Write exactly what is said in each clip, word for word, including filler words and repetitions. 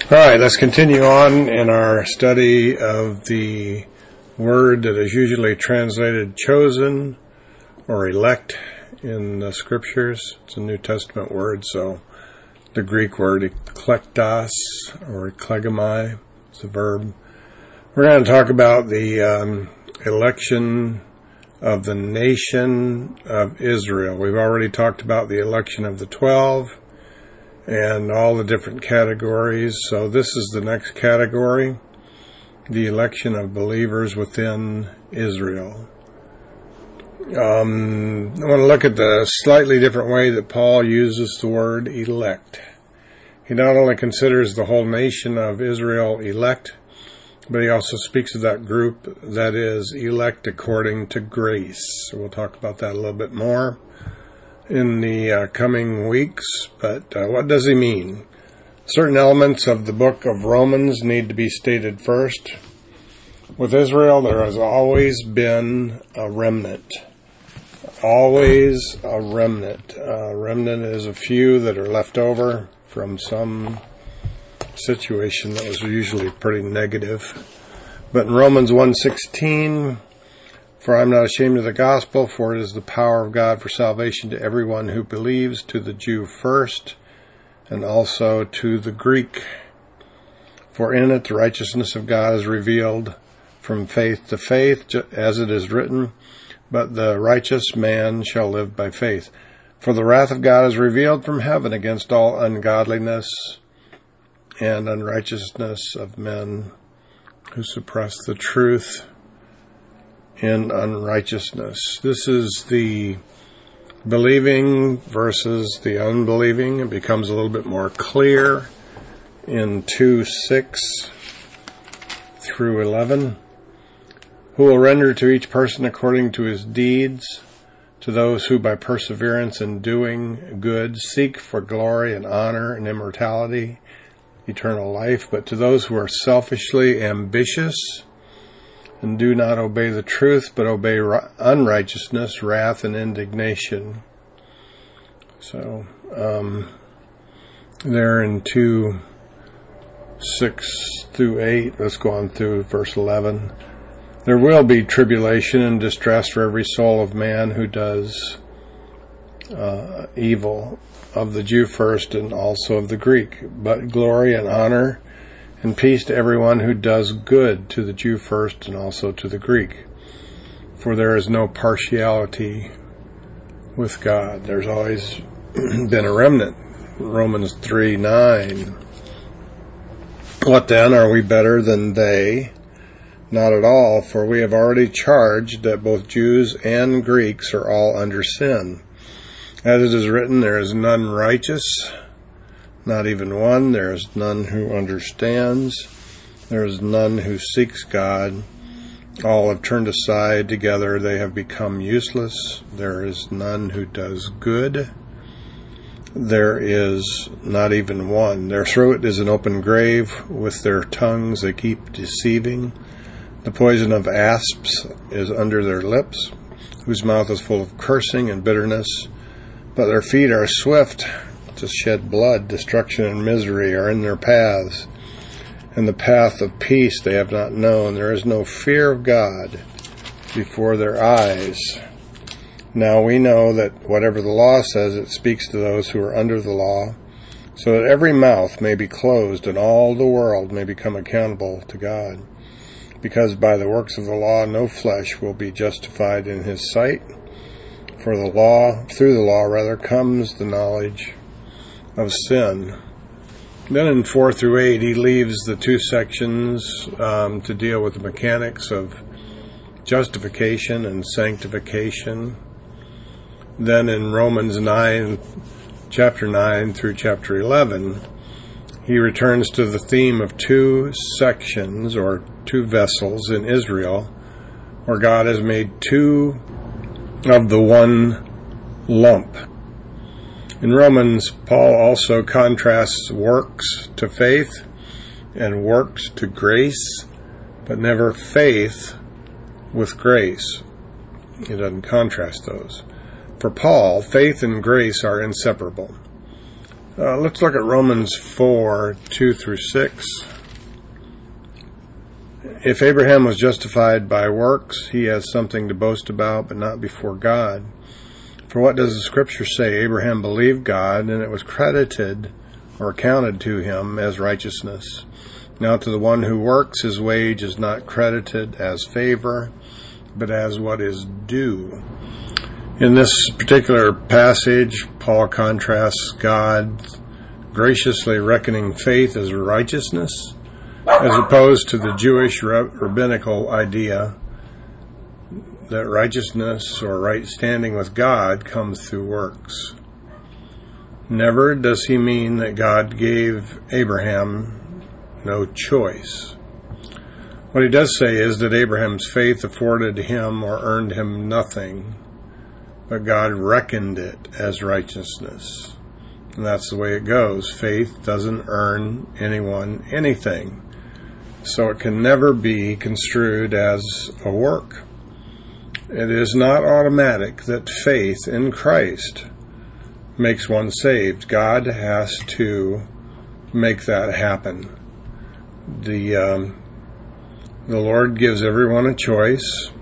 All right, let's continue on in our study of the word that is usually translated chosen or elect in the scriptures. It's a New Testament word, so the Greek word eklektos or eklegomai is a verb. We're going to talk about the um, election of the nation of Israel. We've already talked about the election of the twelve and all the different categories. So this is the next category, the election of believers within Israel. Um, I want to look at the slightly different way that Paul uses the word elect. He not only considers the whole nation of Israel elect, but he also speaks of that group that is elect according to grace. So we'll talk about that a little bit more in the uh, coming weeks. But uh, what does he mean? Certain elements of the book of Romans need to be stated first. With Israel, there has always been a remnant. Always a remnant. A remnant is a few that are left over from some situation that was usually pretty negative. But in Romans one sixteen, for I am not ashamed of the gospel, for it is the power of God for salvation to everyone who believes, to the Jew first, and also to the Greek. For in it the righteousness of God is revealed from faith to faith, as it is written, but the righteous man shall live by faith. For the wrath of God is revealed from heaven against all ungodliness and unrighteousness of men who suppress the truth in unrighteousness. This is the believing versus the unbelieving. It becomes a little bit more clear in two six through eleven. Who will render to each person according to his deeds, to those who by perseverance in doing good seek for glory and honor and immortality, eternal life, but to those who are selfishly ambitious and do not obey the truth, but obey unrighteousness, wrath, and indignation. So, um, there in two, six through eight, let's go on through verse eleven. There will be tribulation and distress for every soul of man who does uh, evil, of the Jew first and also of the Greek, but glory and honor and peace to everyone who does good, to the Jew first and also to the Greek. For there is no partiality with God. There's always been a remnant. Romans three nine. What then? Are we better than they? Not at all, for we have already charged that both Jews and Greeks are all under sin. As it is written, there is none righteous, not even one. There is none who understands. There is none who seeks God. All have turned aside. Together they have become useless. There is none who does good. There is not even one. Their throat is an open grave. With their tongues they keep deceiving. The poison of asps is under their lips, whose mouth is full of cursing and bitterness. But their feet are swift to shed blood. Destruction and misery are in their paths, and the path of peace they have not known. There is no fear of God before their eyes. Now we know that whatever the law says, it speaks to those who are under the law, so that every mouth may be closed and all the world may become accountable to God. Because by the works of the law no flesh will be justified in his sight. For the law, through the law rather, comes the knowledge of sin. Then in four through eight, he leaves the two sections um, to deal with the mechanics of justification and sanctification. Then in Romans nine, chapter nine through chapter eleven, he returns to the theme of two sections or two vessels in Israel, where God has made two of the one lump. In Romans, Paul also contrasts works to faith and works to grace, but never faith with grace. He doesn't contrast those. For Paul, faith and grace are inseparable. Uh, let's look at Romans four, two through six. If Abraham was justified by works, he has something to boast about, but not before God. For what does the Scripture say? Abraham believed God, and it was credited or counted to him as righteousness. Now to the one who works, his wage is not credited as favor, but as what is due. In this particular passage, Paul contrasts God graciously reckoning faith as righteousness, as opposed to the Jewish rabbinical idea that righteousness or right standing with God comes through works. Never does he mean that God gave Abraham no choice. What he does say is that Abraham's faith afforded him or earned him nothing, but God reckoned it as righteousness. And that's the way it goes. Faith doesn't earn anyone anything, so it can never be construed as a work. It is not automatic that faith in Christ makes one saved. God has to make that happen. The um, the Lord gives everyone a choice,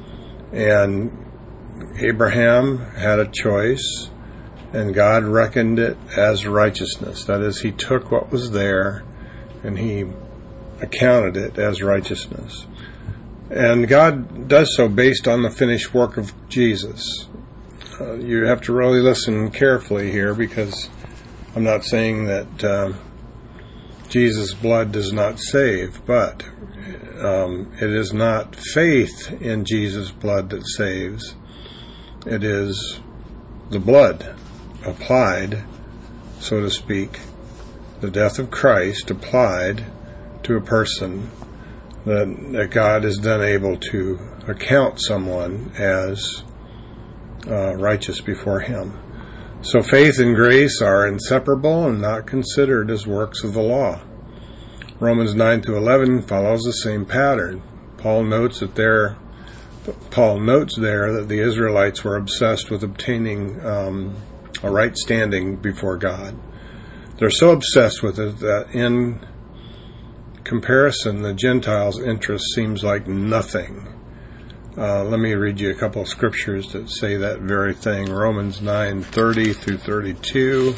and Abraham had a choice, and God reckoned it as righteousness. That is, he took what was there and he accounted it as righteousness. And God does so based on the finished work of Jesus. Uh, you have to really listen carefully here, because I'm not saying that uh, Jesus' blood does not save, but um, it is not faith in Jesus' blood that saves. It is the blood applied, so to speak, the death of Christ applied to a person, that, that God is then able to account someone as uh, righteous before him. So faith and grace are inseparable and not considered as works of the law. Romans nine to eleven follows the same pattern. Paul notes that there, Paul notes there that the Israelites were obsessed with obtaining um, a right standing before God. They're so obsessed with it that in comparison, the Gentiles' interest seems like nothing. Uh, let me read you a couple of scriptures that say that very thing. Romans nine thirty through thirty-two.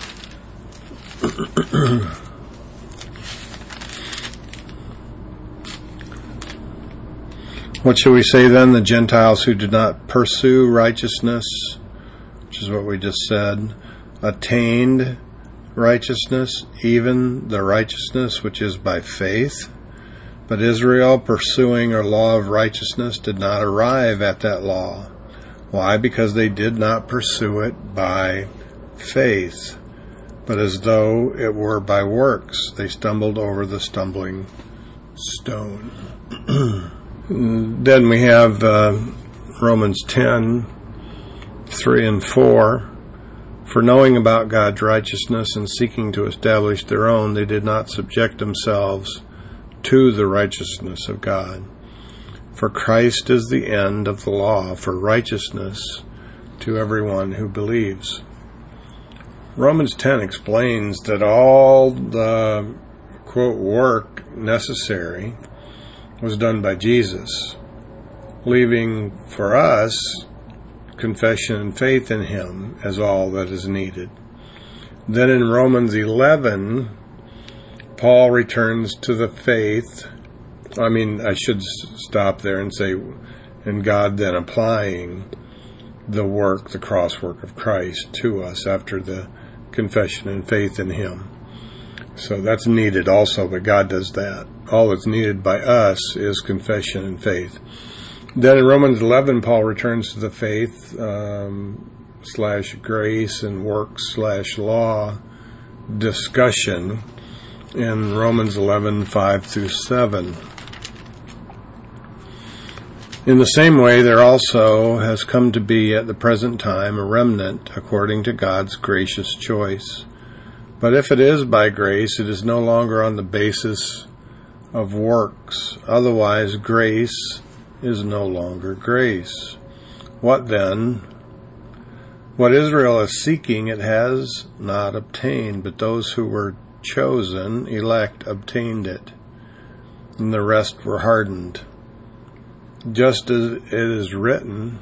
What shall we say then? The Gentiles who did not pursue righteousness, which is what we just said, attained righteousness, even the righteousness which is by faith. But Israel, pursuing a law of righteousness, did not arrive at that law. Why? Because they did not pursue it by faith, but as though it were by works. They stumbled over the stumbling stone. Then we have uh, Romans ten, three and four. For knowing about God's righteousness and seeking to establish their own, they did not subject themselves to the righteousness of God. For Christ is the end of the law for righteousness to everyone who believes. Romans ten explains that all the, quote, work necessary was done by Jesus, leaving for us confession and faith in him as all that is needed. Then in Romans eleven, Paul returns to the faith. I mean, I should stop there and say, and God then applying the work, the cross work of Christ to us after the confession and faith in him. So that's needed also, but God does that. All that's needed by us is confession and faith. Then in Romans eleven, Paul returns to the faith um, slash grace and work slash law discussion in Romans eleven, five through seven. In the same way, there also has come to be at the present time a remnant according to God's gracious choice. But if it is by grace, it is no longer on the basis of works. Otherwise, grace is no longer grace. What then? What Israel is seeking, it has not obtained, but those who were chosen, elect, obtained it, and the rest were hardened. Just as it is written,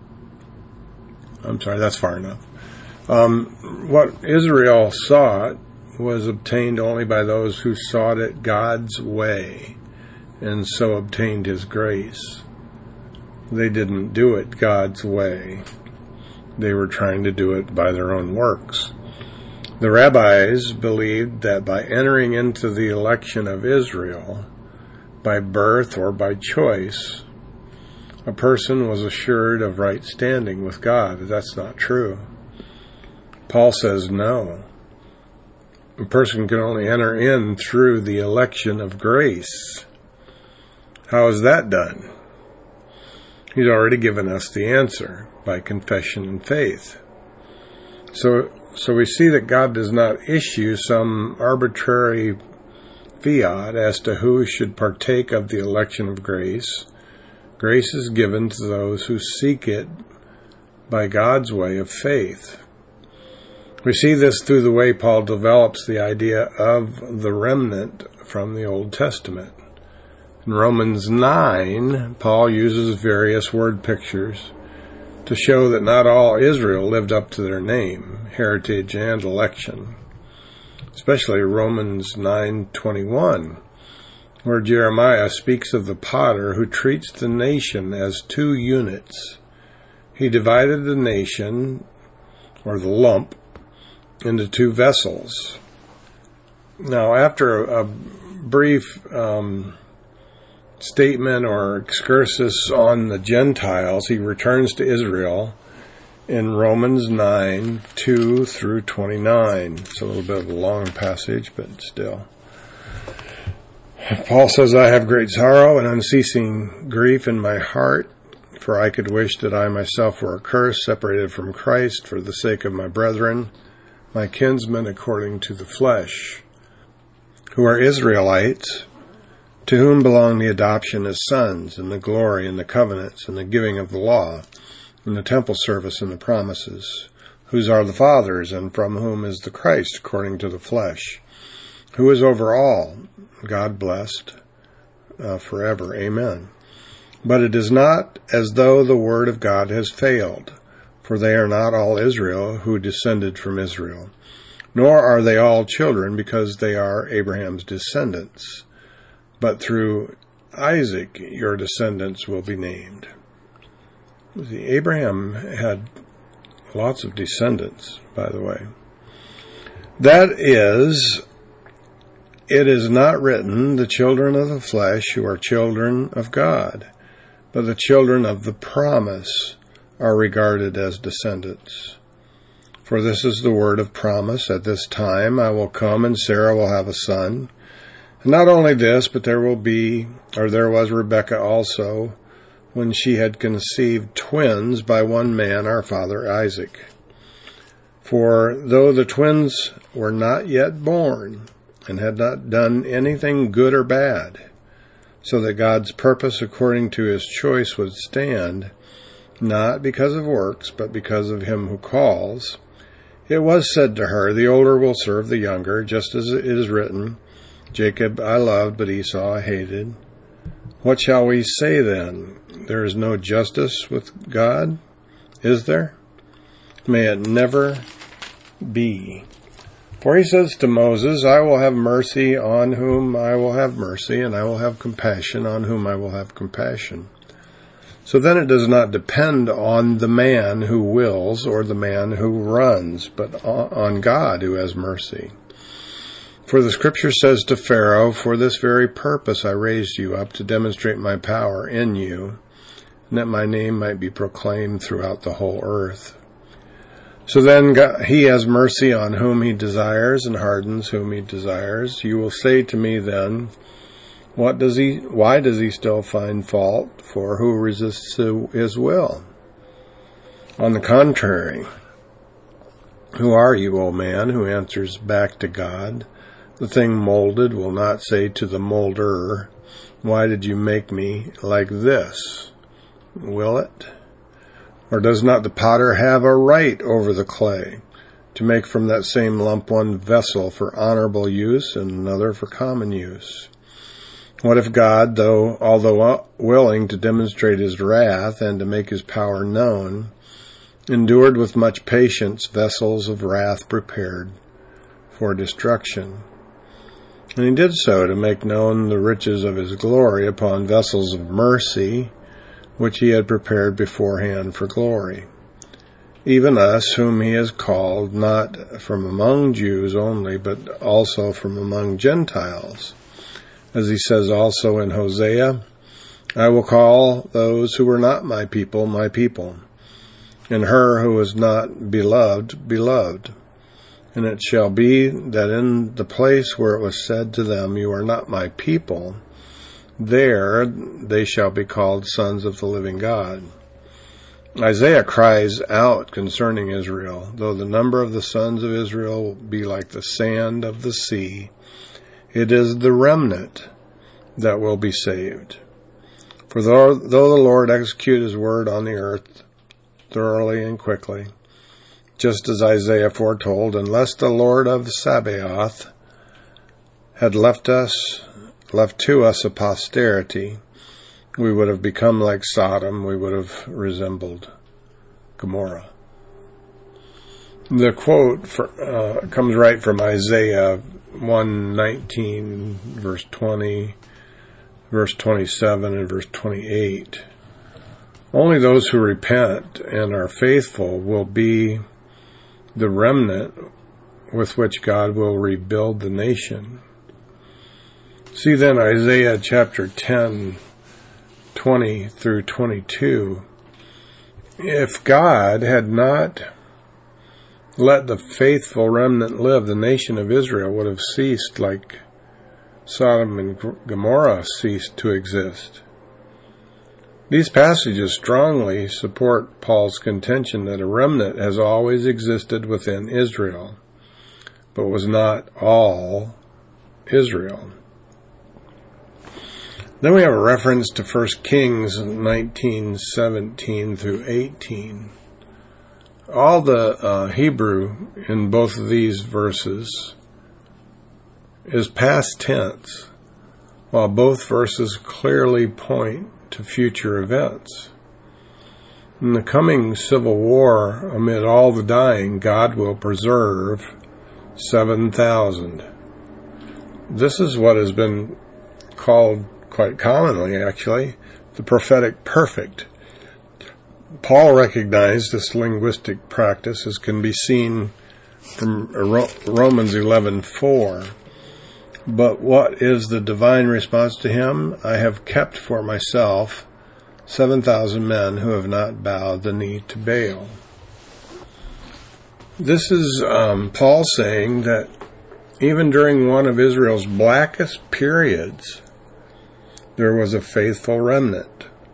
I'm sorry, that's far enough. Um, what Israel sought was obtained only by those who sought it God's way, and so obtained His grace. They didn't do it God's way. They were trying to do it by their own works. The rabbis believed that by entering into the election of Israel, by birth or by choice, a person was assured of right standing with God. That's not true. Paul says no. A person can only enter in through the election of grace. How is that done? He's already given us the answer, by confession and faith. So, so we see that God does not issue some arbitrary fiat as to who should partake of the election of grace. Grace is given to those who seek it by God's way of faith. We see this through the way Paul develops the idea of the remnant from the Old Testament. In Romans nine, Paul uses various word pictures to show that not all Israel lived up to their name, heritage, and election. Especially Romans nine twenty-one, where Jeremiah speaks of the potter who treats the nation as two units. He divided the nation, or the lump, into two vessels. Now, after a, a brief um, statement or excursus on the Gentiles, he returns to Israel in Romans nine, two through twenty-nine. It's a little bit of a long passage, but still. Paul says, I have great sorrow and unceasing grief in my heart, for I could wish that I myself were accursed, separated from Christ, for the sake of my brethren, my kinsmen according to the flesh, who are Israelites, to whom belong the adoption as sons, and the glory, and the covenants, and the giving of the law, and the temple service, and the promises, whose are the fathers, and from whom is the Christ, according to the flesh, who is over all, God blessed uh, forever. Amen. But it is not as though the word of God has failed, for they are not all Israel who descended from Israel, nor are they all children, because they are Abraham's descendants. But through Isaac your descendants will be named. See, Abraham had lots of descendants, by the way. That is, it is not written, the children of the flesh who are children of God, but the children of the promise are regarded as descendants. For this is the word of promise, at this time I will come and Sarah will have a son. And not only this, but there will be, or there was Rebekah also, when she had conceived twins by one man, our father Isaac. For though the twins were not yet born, and had not done anything good or bad, so that God's purpose according to his choice would stand, not because of works, but because of him who calls, it was said to her, the older will serve the younger, just as it is written, Jacob I loved, but Esau I hated. What shall we say then? There is no justice with God, is there? May it never be. For he says to Moses, I will have mercy on whom I will have mercy, and I will have compassion on whom I will have compassion. So then it does not depend on the man who wills or the man who runs, but on God who has mercy. For the scripture says to Pharaoh, for this very purpose I raised you up to demonstrate my power in you, and that my name might be proclaimed throughout the whole earth. So then God, he has mercy on whom he desires and hardens whom he desires. You will say to me then, what does he, why does he still find fault? For who resists his will? On the contrary, who are you, O man, who answers back to God? The thing molded will not say to the molderer, why did you make me like this? Will it? Or does not the potter have a right over the clay, to make from that same lump one vessel for honorable use and another for common use? What if God, though, although willing to demonstrate his wrath and to make his power known, endured with much patience vessels of wrath prepared for destruction? And he did so to make known the riches of his glory upon vessels of mercy, which he had prepared beforehand for glory. Even us, whom he has called, not from among Jews only, but also from among Gentiles. As he says also in Hosea, I will call those who were not my people, my people, and her who was not beloved, beloved. And it shall be that in the place where it was said to them, you are not my people, there they shall be called sons of the living God. Isaiah cries out concerning Israel, though the number of the sons of Israel be like the sand of the sea, it is the remnant that will be saved. For though, though the Lord execute his word on the earth thoroughly and quickly, just as Isaiah foretold, unless the Lord of Sabaoth had left us, left to us a posterity, we would have become like Sodom, we would have resembled Gomorrah. The quote for, uh, comes right from Isaiah one nineteen, verse twenty, verse twenty-seven, and verse twenty-eight. Only those who repent and are faithful will be the remnant with which God will rebuild the nation. See then Isaiah chapter ten, twenty through twenty-two. If God had not let the faithful remnant live, the nation of Israel would have ceased like Sodom and Gomorrah ceased to exist. These passages strongly support Paul's contention that a remnant has always existed within Israel, but was not all Israel. Then we have a reference to First Kings nineteen, seventeen through eighteen. All the uh, Hebrew in both of these verses is past tense, while both verses clearly point to future events. In the coming civil war, amid all the dying, God will preserve seven thousand. This is what has been called quite commonly, actually, the prophetic perfect. Paul recognized this linguistic practice, as can be seen from Romans eleven four. But what is the divine response to him? I have kept for myself seven thousand men who have not bowed the knee to Baal. This is um, Paul saying that even during one of Israel's blackest periods, there was a faithful remnant.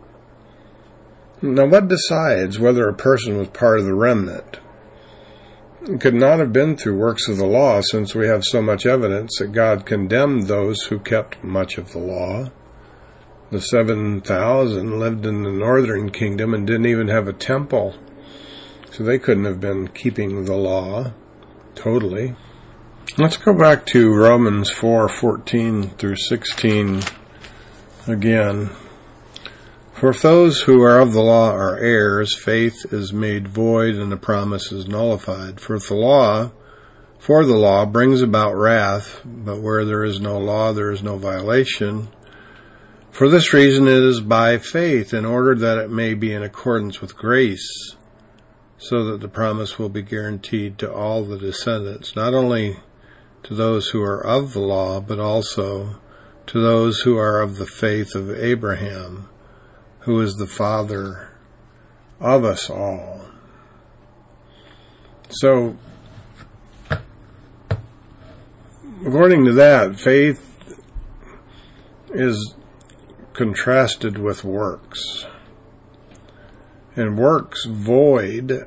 Now, what decides whether a person was part of the remnant? It could not have been through works of the law, since we have so much evidence that God condemned those who kept much of the law. The seven thousand lived in the northern kingdom and didn't even have a temple, so they couldn't have been keeping the law totally. Let's go back to Romans four fourteen through sixteen again. For if those who are of the law are heirs, faith is made void and the promise is nullified. For if the law, for the law brings about wrath, but where there is no law, there is no violation. For this reason it is by faith, in order that it may be in accordance with grace, so that the promise will be guaranteed to all the descendants, not only to those who are of the law, but also to those who are of the faith of Abraham, who is the father of us all. So, according to that, faith is contrasted with works. And works void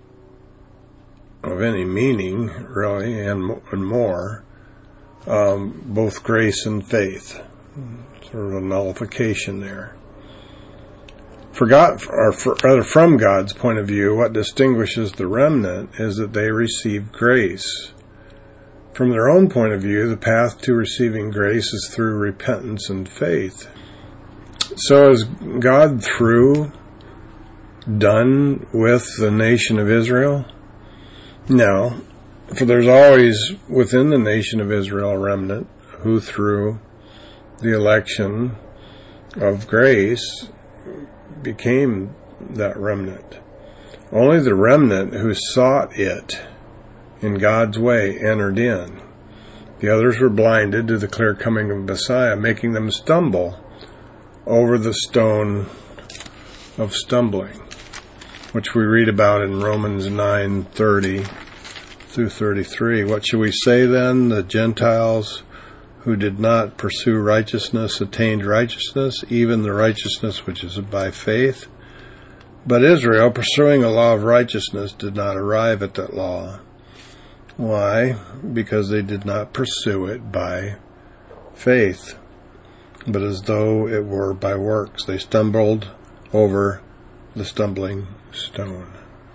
of any meaning, really, and, and more, um, both grace and faith. Sort of a nullification there. For God, or for, rather from God's point of view, what distinguishes the remnant is that they receive grace. From their own point of view, the path to receiving grace is through repentance and faith. So is God through, done with the nation of Israel? No, for there's always within the nation of Israel a remnant who through the election of grace became that remnant. Only the remnant who sought it in God's way entered in. The others were blinded to the clear coming of Messiah, making them stumble over the stone of stumbling, which we read about in Romans nine thirty through thirty-three. What shall we say then? The Gentiles who did not pursue righteousness attained righteousness, even the righteousness which is by faith. But Israel, pursuing a law of righteousness, did not arrive at that law. Why? Because they did not pursue it by faith, but as though it were by works. They stumbled over the stumbling stone.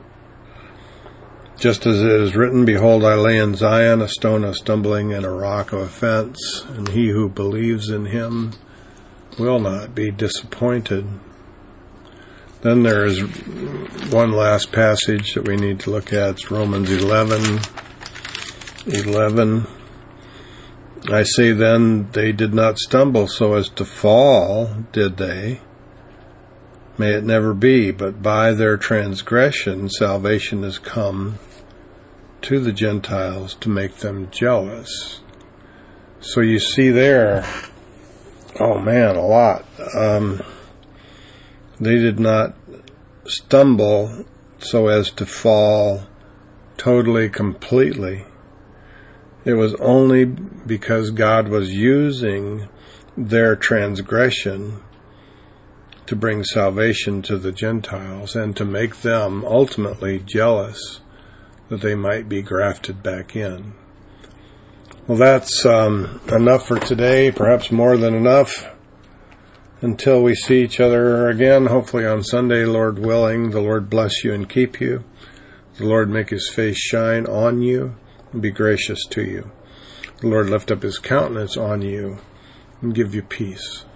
Just as it is written, behold, I lay in Zion a stone of stumbling and a rock of offense, and he who believes in him will not be disappointed. Then there is one last passage that we need to look at. It's Romans eleven. eleven. I say then, they did not stumble so as to fall, did they? May it never be, but by their transgression salvation has come to the Gentiles to make them jealous. So you see there, oh man, a lot. Um, they did not stumble so as to fall totally, completely. It was only because God was using their transgression to bring salvation to the Gentiles and to make them ultimately jealous that they might be grafted back in. Well, that's um, enough for today, perhaps more than enough. Until we see each other again, hopefully on Sunday, Lord willing, the Lord bless you and keep you. The Lord make his face shine on you and be gracious to you. The Lord lift up his countenance on you and give you peace.